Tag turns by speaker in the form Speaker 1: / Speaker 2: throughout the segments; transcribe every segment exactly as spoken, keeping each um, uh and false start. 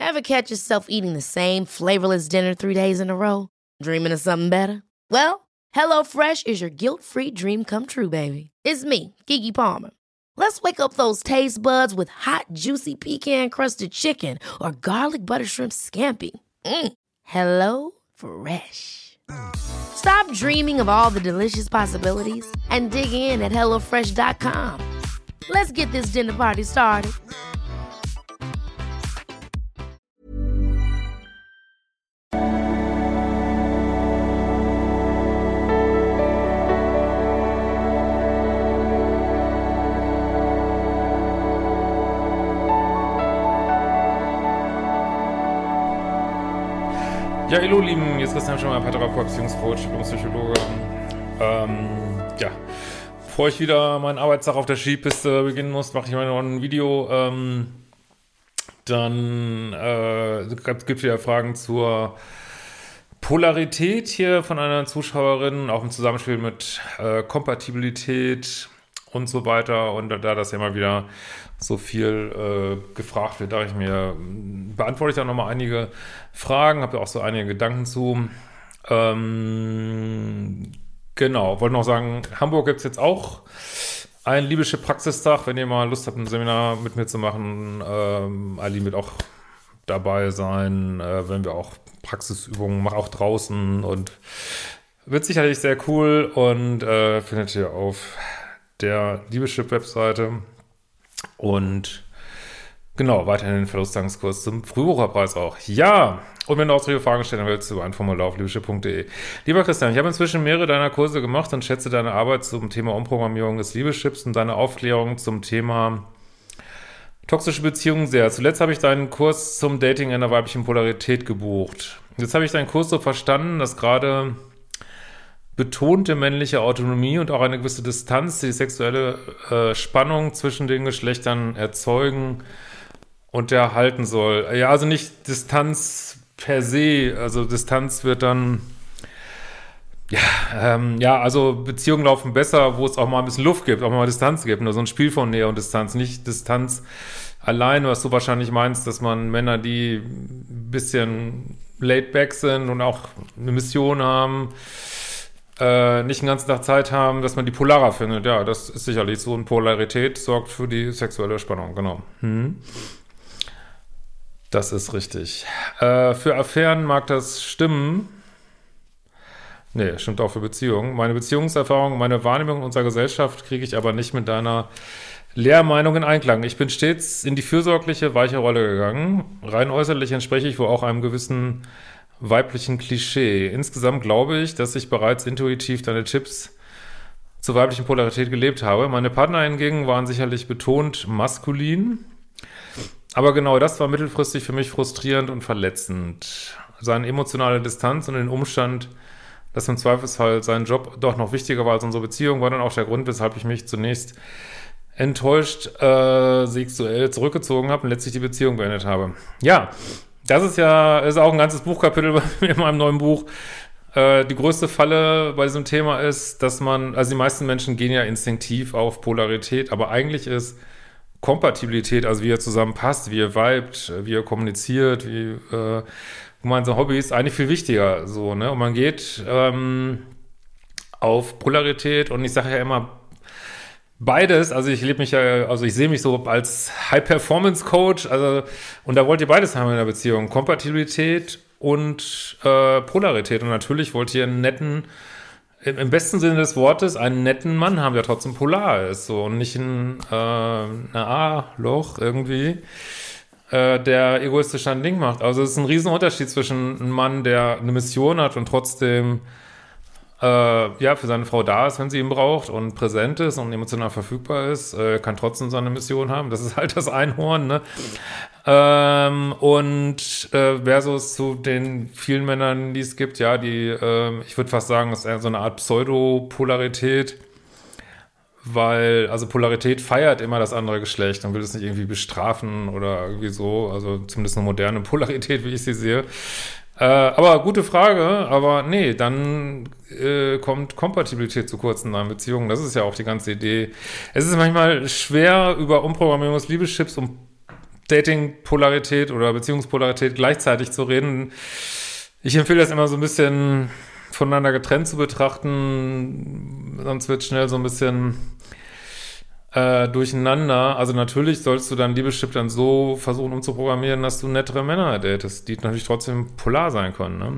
Speaker 1: Ever catch yourself eating the same flavorless dinner three days in a row? Dreaming of something better? Well, HelloFresh is your guilt-free dream come true, baby. It's me, Keke Palmer. Let's wake up those taste buds with hot, juicy pecan-crusted chicken or garlic butter shrimp scampi. Mm. Hello Fresh. Stop dreaming of all the delicious possibilities and dig in at hello fresh dot com. Let's get this dinner party started.
Speaker 2: Ja, hallo Lieben, hier ist Christian Schemmer, Paartherapeut, Beziehungscoach, Psychologe. Ähm, ja, bevor ich wieder meinen Arbeitstag auf der Skipiste beginnen muss, mache ich mal noch ein Video. Ähm, dann äh, gibt es wieder Fragen zur Polarität hier von einer Zuschauerin, auch im Zusammenspiel mit äh, Kompatibilität und so weiter. Und da das ja immer wieder so viel äh, gefragt wird, dachte ich mir, beantworte ich da nochmal einige Fragen, habe ja auch so einige Gedanken zu. Ähm, genau, wollte noch sagen, Hamburg gibt es jetzt auch einen Liebeschip-Praxistag, wenn ihr mal Lust habt, ein Seminar mit mir zu machen. Ähm, Aline wird auch dabei sein, äh, wenn wir auch Praxisübungen machen, auch draußen, und wird sicherlich sehr cool und äh, findet ihr auf der Liebeschip-Webseite. Und genau, weiterhin den Verlustangskurs zum Frühbucherpreis auch. Ja, und wenn du ausdrückliche Fragen stellen willst, über ein Formular auf liebeschip punkt de. Lieber Christian, ich habe inzwischen mehrere deiner Kurse gemacht und schätze deine Arbeit zum Thema Umprogrammierung des Liebeschips und deine Aufklärung zum Thema toxische Beziehungen sehr. Zuletzt habe ich deinen Kurs zum Dating in der weiblichen Polarität gebucht. Jetzt habe ich deinen Kurs so verstanden, dass gerade betonte männliche Autonomie und auch eine gewisse Distanz die sexuelle äh, Spannung zwischen den Geschlechtern erzeugen und erhalten soll. Ja, also nicht Distanz per se, also Distanz wird dann, ja, ähm, ja, also Beziehungen laufen besser, wo es auch mal ein bisschen Luft gibt, auch mal Distanz gibt, nur so ein Spiel von Nähe und Distanz, nicht Distanz allein, was du wahrscheinlich meinst, dass man Männer, die ein bisschen laid back sind und auch eine Mission haben, Äh, nicht den ganzen Tag Zeit haben, dass man die polarer findet. Ja, das ist sicherlich so. Und Polarität sorgt für die sexuelle Spannung, genau. Hm. Das ist richtig. Äh, für Affären mag das stimmen. Nee, stimmt auch für Beziehungen. Meine Beziehungserfahrung, meine Wahrnehmung unserer Gesellschaft kriege ich aber nicht mit deiner Lehrmeinung in Einklang. Ich bin stets in die fürsorgliche, weiche Rolle gegangen. Rein äußerlich entspreche ich wohl auch einem gewissen weiblichen Klischee. Insgesamt glaube ich, dass ich bereits intuitiv deine Tipps zur weiblichen Polarität gelebt habe. Meine Partner hingegen waren sicherlich betont maskulin, aber genau das war mittelfristig für mich frustrierend und verletzend. Seine emotionale Distanz und den Umstand, dass im Zweifelsfall sein Job doch noch wichtiger war als unsere Beziehung, war dann auch der Grund, weshalb ich mich zunächst enttäuscht äh, sexuell zurückgezogen habe und letztlich die Beziehung beendet habe. Ja, das ist ja ist auch ein ganzes Buchkapitel in meinem neuen Buch. Äh, die größte Falle bei diesem Thema ist, dass man, also die meisten Menschen gehen ja instinktiv auf Polarität, aber eigentlich ist Kompatibilität, also wie ihr zusammenpasst, wie ihr vibet, wie ihr kommuniziert, wie äh, gemeinsame Hobbys, eigentlich viel wichtiger. So, ne? Und man geht ähm, auf Polarität, und ich sage ja immer, beides, also ich lebe mich ja, also ich sehe mich so als High-Performance-Coach, also, und da wollt ihr beides haben in der Beziehung, Kompatibilität und äh, Polarität. Und natürlich wollt ihr einen netten, im, im besten Sinne des Wortes, einen netten Mann haben, der trotzdem polar ist, so, und nicht ein, äh, ein A-Loch irgendwie, äh, der egoistisch ein Ding macht. Also es ist ein Riesenunterschied zwischen einem Mann, der eine Mission hat und trotzdem Äh, ja, für seine Frau da ist, wenn sie ihn braucht, und präsent ist und emotional verfügbar ist, äh, kann trotzdem seine Mission haben. Das ist halt das Einhorn, ne? Ähm, und äh, versus zu den vielen Männern, die es gibt, ja, die, äh, ich würde fast sagen, das ist eher so eine Art Pseudopolarität, weil, also Polarität feiert immer das andere Geschlecht und will es nicht irgendwie bestrafen oder irgendwie so, also zumindest eine moderne Polarität, wie ich sie sehe. Äh, aber gute Frage, aber nee, dann äh, kommt Kompatibilität zu kurz in einer Beziehung. Das ist ja auch die ganze Idee. Es ist manchmal schwer, über Umprogrammierung des Liebeschips und Dating-Polarität oder Beziehungspolarität gleichzeitig zu reden. Ich empfehle das immer so ein bisschen voneinander getrennt zu betrachten, sonst wird schnell so ein bisschen äh, durcheinander. Also natürlich sollst du dein Liebeschip dann so versuchen umzuprogrammieren, dass du nettere Männer datest, die natürlich trotzdem polar sein können, ne?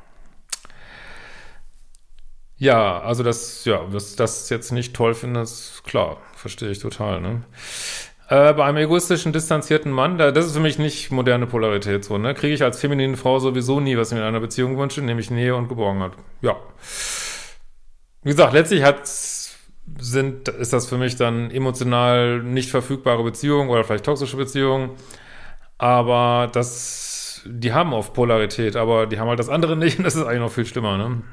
Speaker 2: Ja, also das, ja, dass das jetzt nicht toll findest, klar, verstehe ich total, ne? Äh, bei einem egoistischen, distanzierten Mann, da, das ist für mich nicht moderne Polarität, so, ne? Kriege ich als feminine Frau sowieso nie, was ich mir in einer Beziehung wünsche, nämlich Nähe und Geborgenheit. Ja. Wie gesagt, letztlich hat, sind, ist das für mich dann emotional nicht verfügbare Beziehungen oder vielleicht toxische Beziehungen, aber das, die haben oft Polarität, aber die haben halt das andere nicht und das ist eigentlich noch viel schlimmer, ne?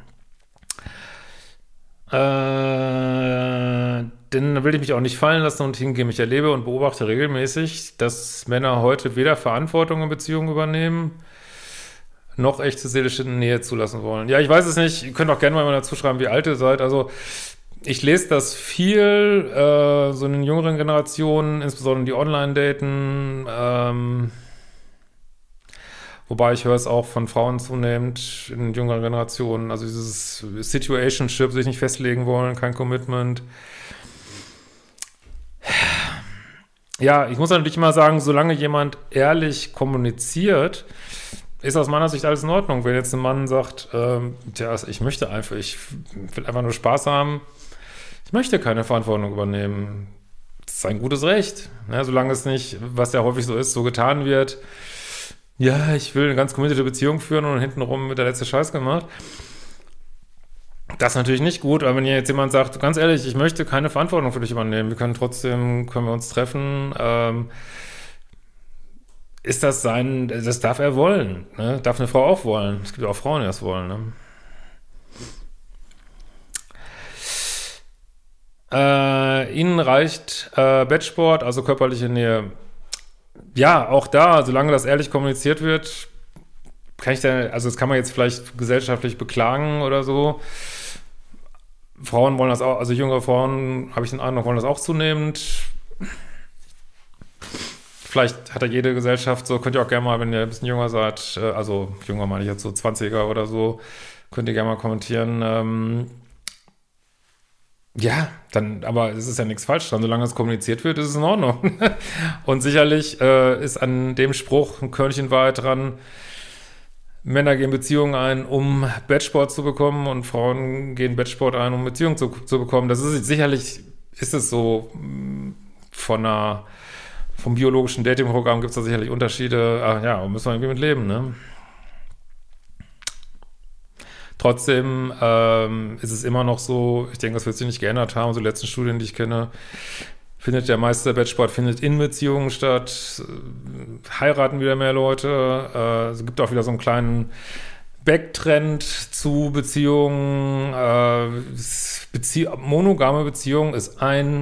Speaker 2: Äh, denn will ich mich auch nicht fallen lassen und hingehen. Ich erlebe und beobachte regelmäßig, dass Männer heute weder Verantwortung in Beziehungen übernehmen, noch echte seelische Nähe zulassen wollen. Ja, ich weiß es nicht. Ihr könnt auch gerne mal dazu schreiben, wie alt ihr seid. Also ich lese das viel, äh, so in den jüngeren Generationen, insbesondere die Online-Daten, ähm, wobei ich höre es auch von Frauen zunehmend in jüngeren Generationen, also dieses Situationship, sich nicht festlegen wollen, kein Commitment. Ja, ich muss natürlich immer sagen, solange jemand ehrlich kommuniziert, ist aus meiner Sicht alles in Ordnung. Wenn jetzt ein Mann sagt, ähm, tja, ich möchte einfach, ich will einfach nur Spaß haben, ich möchte keine Verantwortung übernehmen, das ist ein gutes Recht. Ne? Solange es nicht, was ja häufig so ist, so getan wird, ja, ich will eine ganz committed Beziehung führen und hintenrum wird der letzte Scheiß gemacht. Das ist natürlich nicht gut, aber wenn jetzt jemand sagt, ganz ehrlich, ich möchte keine Verantwortung für dich übernehmen, wir können trotzdem, können wir uns treffen, ähm, ist das sein, das darf er wollen, ne? Darf eine Frau auch wollen. Es gibt ja auch Frauen, die das wollen, ne? Äh, ihnen reicht äh, Bettsport, also körperliche Nähe. Ja, auch da, solange das ehrlich kommuniziert wird, kann ich da, also das kann man jetzt vielleicht gesellschaftlich beklagen oder so. Frauen wollen das auch, also jüngere Frauen, habe ich den Eindruck, wollen das auch zunehmend. Vielleicht hat ja jede Gesellschaft so, könnt ihr auch gerne mal, wenn ihr ein bisschen jünger seid, also jünger meine ich jetzt so zwanziger oder so, könnt ihr gerne mal kommentieren. Ähm, ja, dann, aber es ist ja nichts falsch dran. Solange es kommuniziert wird, ist es in Ordnung. Und sicherlich äh, ist an dem Spruch ein Körnchen Wahrheit dran. Männer gehen Beziehungen ein, um Bettsport zu bekommen und Frauen gehen Bettsport ein, um Beziehungen zu, zu bekommen. Das ist sicherlich, ist es so von einer, vom biologischen Dating-Programm gibt es da sicherlich Unterschiede. Ach ja, müssen wir irgendwie mit leben, ne? Trotzdem ähm, ist es immer noch so, ich denke, das wird sich nicht geändert haben, so die letzten Studien, die ich kenne, findet der meiste Bettsport findet in Beziehungen statt, heiraten wieder mehr Leute, äh, es gibt auch wieder so einen kleinen Backtrend zu Beziehungen, äh, Bezie- monogame Beziehung ist ein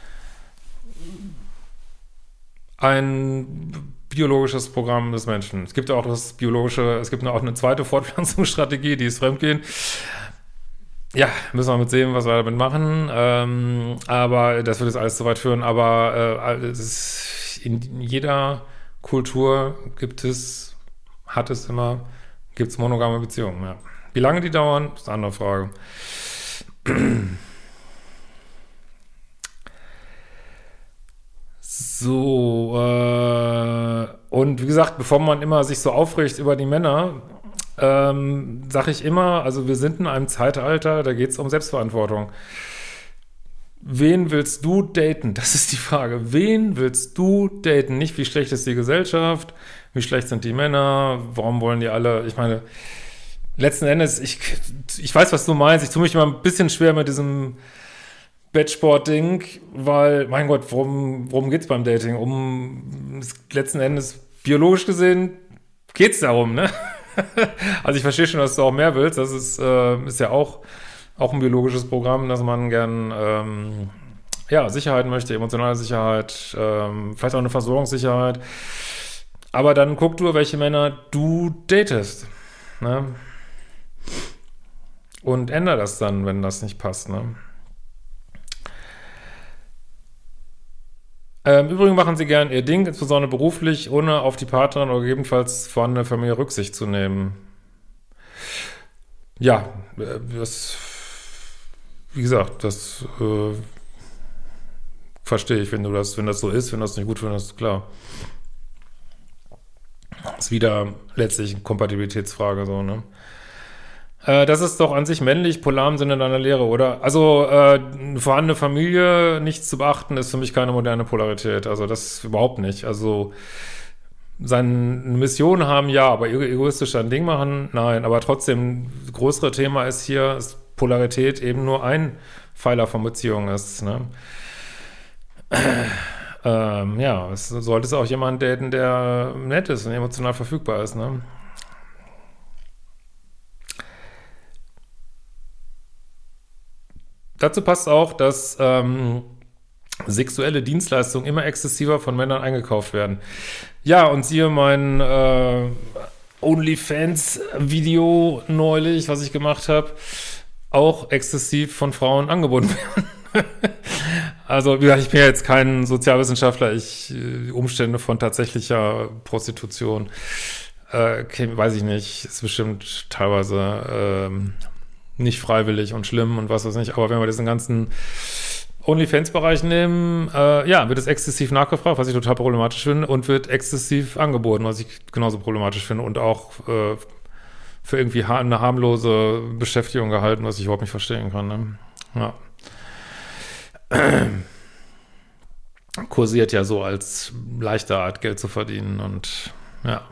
Speaker 2: ein biologisches Programm des Menschen. Es gibt auch das biologische, es gibt auch eine zweite Fortpflanzungsstrategie, die ist Fremdgehen. Ja, müssen wir mit sehen, was wir damit machen. Ähm, aber das würde jetzt alles zu weit führen. Aber äh, es ist, in jeder Kultur gibt es, hat es immer, gibt es monogame Beziehungen. Ja. Wie lange die dauern, ist eine andere Frage. So, äh, und wie gesagt, bevor man immer sich so aufregt über die Männer, ähm, sage ich immer, also wir sind in einem Zeitalter, da geht es um Selbstverantwortung. Wen willst du daten? Das ist die Frage. Wen willst du daten? Nicht, wie schlecht ist die Gesellschaft, wie schlecht sind die Männer, warum wollen die alle, ich meine, letzten Endes, ich, ich weiß, was du meinst, ich tue mich immer ein bisschen schwer mit diesem Bettsport-Ding, weil, mein Gott, worum, worum geht's beim Dating? Um, letzten Endes, biologisch gesehen, geht's darum, ne? Also ich verstehe schon, dass du auch mehr willst, das ist, äh, ist ja auch, auch ein biologisches Programm, dass man gern, ähm, ja, Sicherheit möchte, emotionale Sicherheit, ähm, vielleicht auch eine Versorgungssicherheit, aber dann guck du, welche Männer du datest, ne? Und änder das dann, wenn das nicht passt, ne? Ähm, Im Übrigen machen sie gern ihr Ding, insbesondere beruflich, ohne auf die Partnerin oder gegebenenfalls vorhandene Familie Rücksicht zu nehmen. Ja, äh, das, wie gesagt, das äh, verstehe ich, wenn du das, wenn das so ist, wenn das nicht gut findest, klar. Das ist wieder letztlich eine Kompatibilitätsfrage, so, ne? Äh, das ist doch an sich männlich, polar im Sinne deiner Lehre, oder? Also, äh, eine vorhandene Familie, nichts zu beachten, ist für mich keine moderne Polarität. Also, das überhaupt nicht. Also, seine Mission haben, ja, aber ego- egoistisch ein Ding machen, nein. Aber trotzdem, das größere Thema ist hier, dass Polarität eben nur ein Pfeiler von Beziehungen ist, ne? Ähm, ja, es sollte es auch jemand daten, der nett ist und emotional verfügbar ist, ne? Dazu passt auch, dass ähm, sexuelle Dienstleistungen immer exzessiver von Männern eingekauft werden. Ja, und siehe mein äh, OnlyFans-Video neulich, was ich gemacht habe, auch exzessiv von Frauen angeboten werden. Also, wie gesagt, ich bin ja jetzt kein Sozialwissenschaftler, ich äh, die Umstände von tatsächlicher Prostitution, äh, okay, weiß ich nicht, ist bestimmt teilweise ähm, nicht freiwillig und schlimm und was weiß ich nicht, aber wenn wir diesen ganzen OnlyFans-Bereich nehmen, äh, ja, wird es exzessiv nachgefragt, was ich total problematisch finde, und wird exzessiv angeboten, was ich genauso problematisch finde und auch äh, für irgendwie ha- eine harmlose Beschäftigung gehalten, was ich überhaupt nicht verstehen kann, ne? Ja. Kursiert ja so als leichte Art, Geld zu verdienen und ja.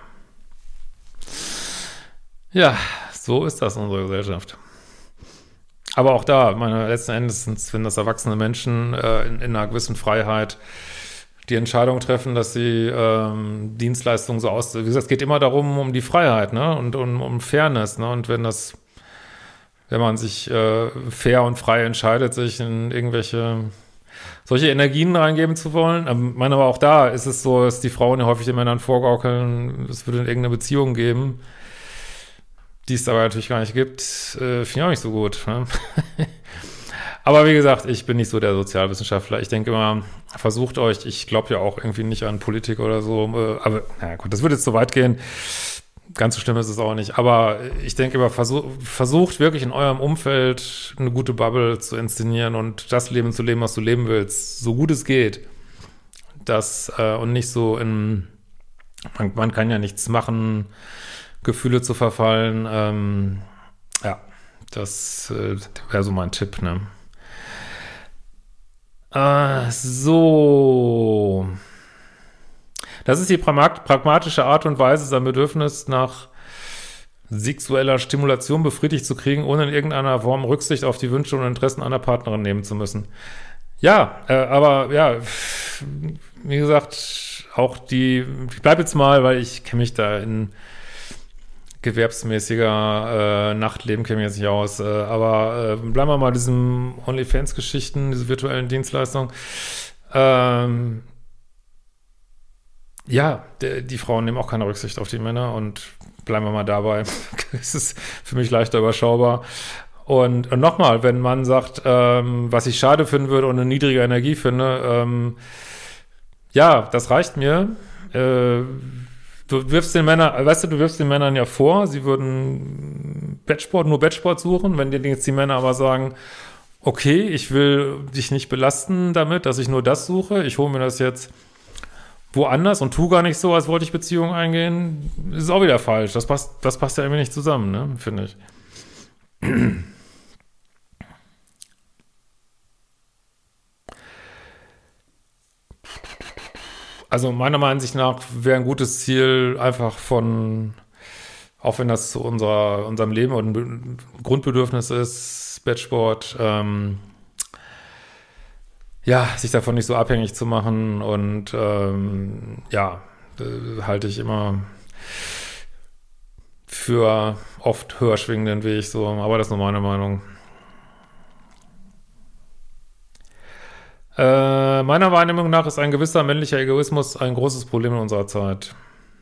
Speaker 2: Ja, so ist das in unserer Gesellschaft. Aber auch da, meine, letzten Endes sind das erwachsene Menschen äh, in, in einer gewissen Freiheit die Entscheidung treffen, dass sie ähm, Dienstleistungen so aus... Wie gesagt, es geht immer darum, um die Freiheit, ne? Und um, um Fairness, ne? Und wenn das, wenn man sich äh, fair und frei entscheidet, sich in irgendwelche solche Energien reingeben zu wollen. Ich meine, aber auch da ist es so, dass die Frauen ja häufig den Männern vorgaukeln, es würde irgendeine Beziehung geben, die es aber natürlich gar nicht gibt. Äh, finde ich auch nicht so gut, ne? Aber wie gesagt, ich bin nicht so der Sozialwissenschaftler. Ich denke immer, versucht euch, ich glaube ja auch irgendwie nicht an Politik oder so, äh, aber na gut, das würde jetzt so weit gehen. Ganz so schlimm ist es auch nicht. Aber ich denke immer, versuch, versucht wirklich in eurem Umfeld eine gute Bubble zu inszenieren und das Leben zu leben, was du leben willst, so gut es geht. Das, äh, und nicht so in, man, man kann ja nichts machen, Gefühle zu verfallen. Ähm, ja, das äh, wäre so mein Tipp, ne? Äh, so. Das ist die pragmatische Art und Weise, sein Bedürfnis nach sexueller Stimulation befriedigt zu kriegen, ohne in irgendeiner Form Rücksicht auf die Wünsche und Interessen einer Partnerin nehmen zu müssen. Ja, äh, aber ja, wie gesagt, auch die, ich bleib jetzt mal, weil ich kenne mich da in gewerbsmäßiger äh, Nachtleben kenne ich jetzt nicht aus, äh, aber äh, bleiben wir mal diesem OnlyFans-Geschichten, diese virtuellen Dienstleistungen. Ähm, Ja, der, die Frauen nehmen auch keine Rücksicht auf die Männer und bleiben wir mal dabei. Es ist für mich leichter überschaubar. Und, und nochmal, wenn man sagt, ähm, was ich schade finden würde und eine niedrige Energie finde, ähm, ja, das reicht mir. Äh, du wirfst den Männern, weißt du, du wirfst den Männern ja vor, sie würden Bettsport, nur Bettsport suchen. Wenn dir jetzt die Männer aber sagen, okay, ich will dich nicht belasten damit, dass ich nur das suche, ich hole mir das jetzt woanders und tu gar nicht so, als wollte ich Beziehungen eingehen, ist auch wieder falsch. Das passt, das passt ja irgendwie nicht zusammen, ne, finde ich. Also meiner Meinung nach wäre ein gutes Ziel einfach von, auch wenn das zu unserer, unserem Leben und ein Grundbedürfnis ist, Bettsport, ähm, ja, sich davon nicht so abhängig zu machen und ähm, ja, äh, halte ich immer für oft höher schwingenden Weg, so, aber das ist nur meine Meinung. Äh, meiner Wahrnehmung nach ist ein gewisser männlicher Egoismus ein großes Problem in unserer Zeit.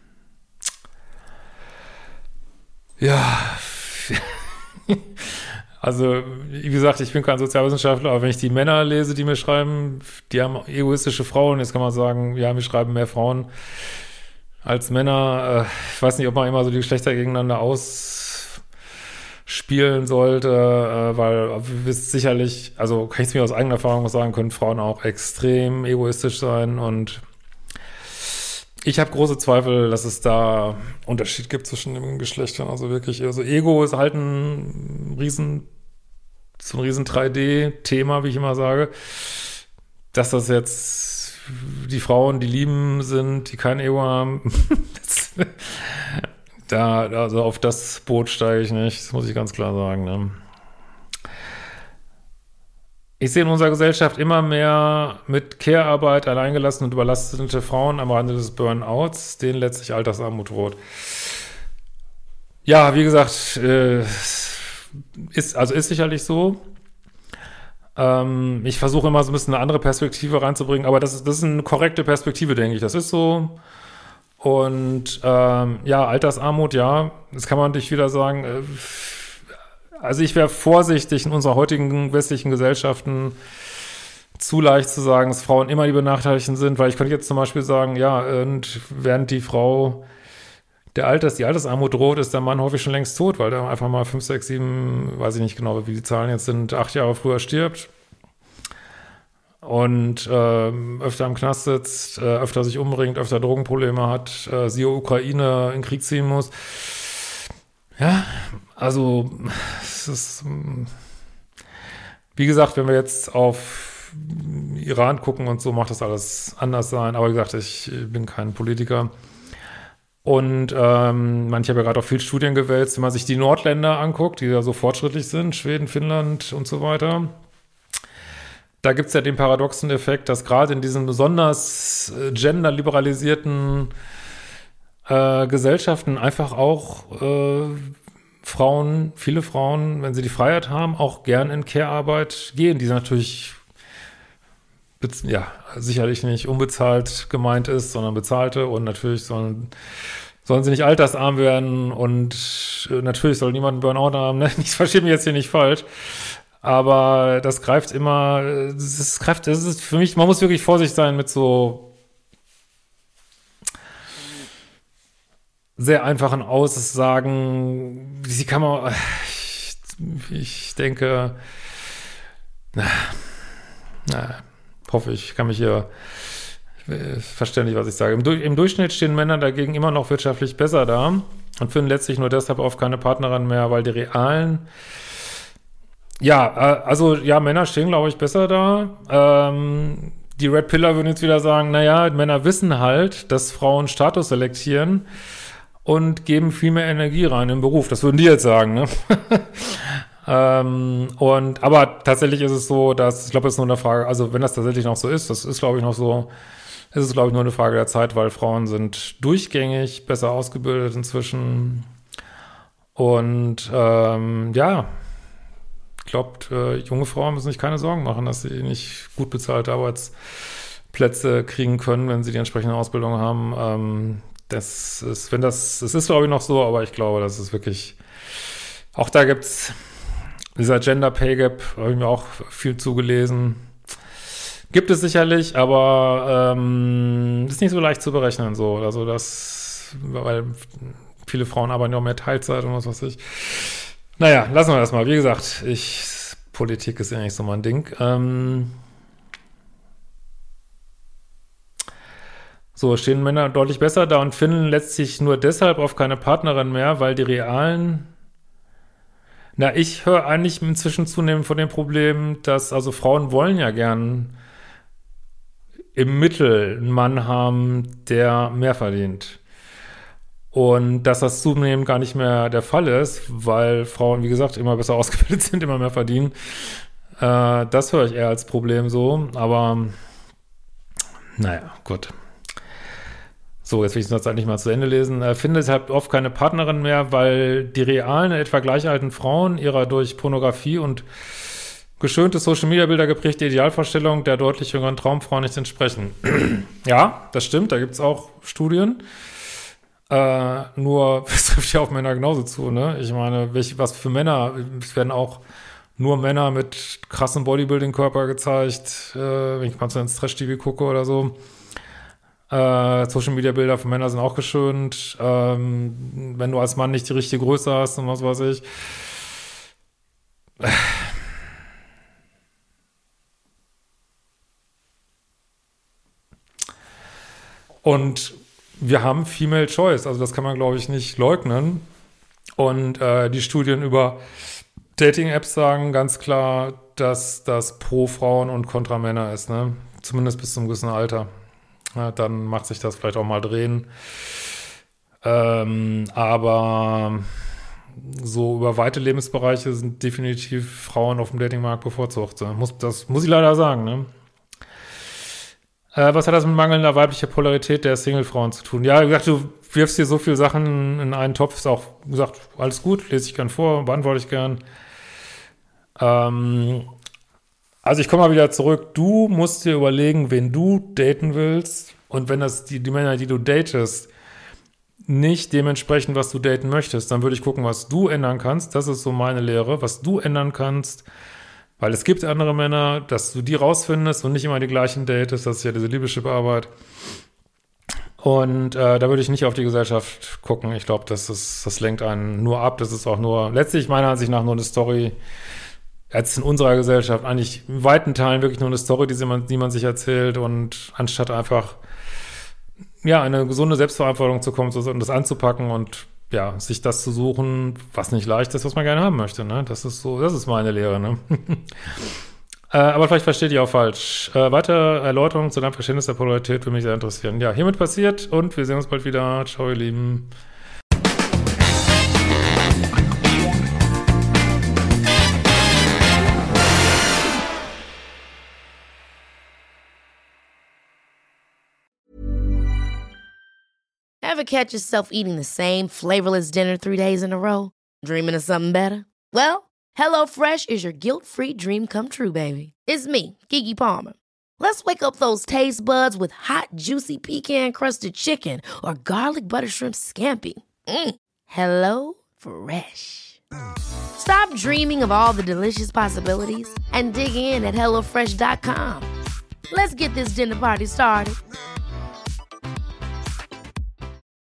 Speaker 2: Ja, Also, wie gesagt, ich bin kein Sozialwissenschaftler, aber wenn ich die Männer lese, die mir schreiben, die haben egoistische Frauen, jetzt kann man sagen, ja, mir schreiben mehr Frauen als Männer. Äh, ich weiß nicht, ob man immer so die Geschlechter gegeneinander ausspielen sollte, äh, weil ihr wisst sicherlich, also kann ich es mir aus eigener Erfahrung sagen, können Frauen auch extrem egoistisch sein und ich habe große Zweifel, dass es da Unterschied gibt zwischen den Geschlechtern. Also wirklich, also Ego ist halt ein riesen, so ein riesen drei D-Thema, wie ich immer sage. Dass das jetzt die Frauen, die lieben sind, die kein Ego haben, das, da, also auf das Boot steige ich nicht. Das muss ich ganz klar sagen, ne? Ich sehe in unserer Gesellschaft immer mehr mit Care-Arbeit alleingelassene und überlastete Frauen am Rande des Burnouts, denen letztlich Altersarmut droht. Ja, wie gesagt, äh, ist, also ist sicherlich so. Ähm, ich versuche immer so ein bisschen eine andere Perspektive reinzubringen, aber das ist, das ist eine korrekte Perspektive, denke ich. Das ist so. Und ähm, ja, Altersarmut, ja, das kann man natürlich wieder sagen, äh, also ich wäre vorsichtig in unserer heutigen westlichen Gesellschaften zu leicht zu sagen, dass Frauen immer die Benachteiligten sind, weil ich könnte jetzt zum Beispiel sagen, ja, und während die Frau der Alters, die Altersarmut droht, ist der Mann häufig schon längst tot, weil der einfach mal fünf, sechs, sieben, weiß ich nicht genau, wie die Zahlen jetzt sind, acht Jahre früher stirbt und äh, öfter im Knast sitzt, äh, öfter sich umbringt, öfter Drogenprobleme hat, äh, siehe Ukraine, in Krieg ziehen muss. Ja, also es ist, wie gesagt, wenn wir jetzt auf Iran gucken und so, macht das alles anders sein. Aber wie gesagt, ich bin kein Politiker. Und ähm, ich habe ja gerade auch viel Studien gewälzt, wenn man sich die Nordländer anguckt, die ja so fortschrittlich sind, Schweden, Finnland und so weiter. Da gibt es ja den paradoxen Effekt, dass gerade in diesen besonders äh, genderliberalisierten Äh, Gesellschaften einfach auch äh, Frauen, viele Frauen, wenn sie die Freiheit haben, auch gern in Care-Arbeit gehen, die natürlich ja, sicherlich nicht unbezahlt gemeint ist, sondern bezahlte und natürlich sollen, sollen sie nicht altersarm werden und äh, natürlich soll niemand einen Burnout haben, ne? Ich verstehe mich jetzt hier nicht falsch, aber das greift immer, das ist, greift, das ist für mich, man muss wirklich vorsichtig sein mit so sehr einfachen Aussagen, die kann man, ich, ich denke, na, na, hoffe ich, kann mich hier verständlich, was ich sage. Im, du, Im Durchschnitt stehen Männer dagegen immer noch wirtschaftlich besser da und finden letztlich nur deshalb oft keine Partnerin mehr, weil die realen, ja, also ja, Männer stehen, glaube ich, besser da. Ähm, die Red Pillar würden jetzt wieder sagen, naja, Männer wissen halt, dass Frauen Status selektieren und geben viel mehr Energie rein im Beruf. Das würden die jetzt sagen, ne? ähm, und, aber tatsächlich ist es so, dass, ich glaube, es ist nur eine Frage, also wenn das tatsächlich noch so ist, das ist, glaube ich, noch so, ist es, glaube ich, nur eine Frage der Zeit, weil Frauen sind durchgängig besser ausgebildet inzwischen. Und, ähm, ja, ich glaube, äh, junge Frauen müssen sich keine Sorgen machen, dass sie nicht gut bezahlte Arbeitsplätze kriegen können, wenn sie die entsprechende Ausbildung haben. Ähm, Das ist, wenn das, es ist, glaube ich, noch so, aber ich glaube, das ist wirklich, auch da gibt's dieser Gender Pay Gap, habe ich mir auch viel zugelesen. Gibt es sicherlich, aber ähm, ist nicht so leicht zu berechnen, so. Also das, weil viele Frauen arbeiten ja auch mehr Teilzeit und was weiß ich. Naja, lassen wir das mal. Wie gesagt, ich, Politik ist ja nicht so mein Ding. Ähm, So, stehen Männer deutlich besser da und finden letztlich nur deshalb oft keine Partnerin mehr, weil die realen, na, ich höre eigentlich inzwischen zunehmend von dem Problem, dass, also Frauen wollen ja gern im Mittel einen Mann haben, der mehr verdient. Und dass das zunehmend gar nicht mehr der Fall ist, weil Frauen, wie gesagt, immer besser ausgebildet sind, immer mehr verdienen. Äh, das höre ich eher als Problem so, aber naja, gut. So, jetzt will ich das eigentlich mal zu Ende lesen. Er findet halt oft keine Partnerin mehr, weil die realen, etwa gleich alten Frauen ihrer durch Pornografie und geschönte Social-Media-Bilder geprägte Idealvorstellung der deutlich jüngeren Traumfrau nicht entsprechen. Ja, das stimmt, da gibt's auch Studien. Äh, nur, das trifft ja auf Männer genauso zu, ne? Ich meine, welche, was für Männer, es werden auch nur Männer mit krassen Bodybuilding-Körper gezeigt, äh, wenn ich mal so ins Trash-T V gucke oder so. Äh, Social-Media-Bilder von Männern sind auch geschönt. Ähm, wenn du als Mann nicht die richtige Größe hast und was weiß ich. Und wir haben Female Choice, also das kann man, glaube ich, nicht leugnen. Und äh, die Studien über Dating-Apps sagen ganz klar, dass das pro Frauen und kontra Männer ist, ne? Zumindest bis zum gewissen Alter. Ja, dann macht sich das vielleicht auch mal drehen. Ähm, aber so über weite Lebensbereiche sind definitiv Frauen auf dem Datingmarkt bevorzugt. Muss, das muss ich leider sagen, ne? Äh, was hat das mit mangelnder weiblicher Polarität der Single-Frauen zu tun? Ja, wie gesagt, du wirfst hier so viele Sachen in einen Topf, ist auch gesagt, alles gut, lese ich gern vor, beantworte ich gern. Ähm, also ich komme mal wieder zurück. Du musst dir überlegen, wen du daten willst. Und wenn das die, die Männer, die du datest, nicht dementsprechend, was du daten möchtest, dann würde ich gucken, was du ändern kannst. Das ist so meine Lehre, was du ändern kannst. Weil es gibt andere Männer, dass du die rausfindest und nicht immer die gleichen datest. Das ist ja diese Liebeschip-Arbeit. Und äh, da würde ich nicht auf die Gesellschaft gucken. Ich glaube, das ist, das lenkt einen nur ab. Das ist auch nur, letztlich meiner Ansicht nach nur eine Story, jetzt in unserer Gesellschaft eigentlich in weiten Teilen wirklich nur eine Story, die man, die man sich erzählt. Und anstatt einfach, ja, eine gesunde Selbstverantwortung zu kommen und das anzupacken und ja, sich das zu suchen, was nicht leicht ist, was man gerne haben möchte, ne? Das ist so, das ist meine Lehre, ne? äh, aber vielleicht versteht ihr auch falsch. Äh, weitere Erläuterungen zu deinem Verständnis der Polarität würde mich sehr interessieren. Ja, hiermit passiert und wir sehen uns bald wieder. Ciao, ihr Lieben.
Speaker 1: Ever catch yourself eating the same flavorless dinner three days in a row? Dreaming of something better? Well, HelloFresh is your guilt-free dream come true, baby. It's me, Keke Palmer. Let's wake up those taste buds with hot, juicy pecan-crusted chicken or garlic butter shrimp scampi. Mm. Hello Fresh. Stop dreaming of all the delicious possibilities and dig in at hello fresh dot com. Let's get this dinner party started.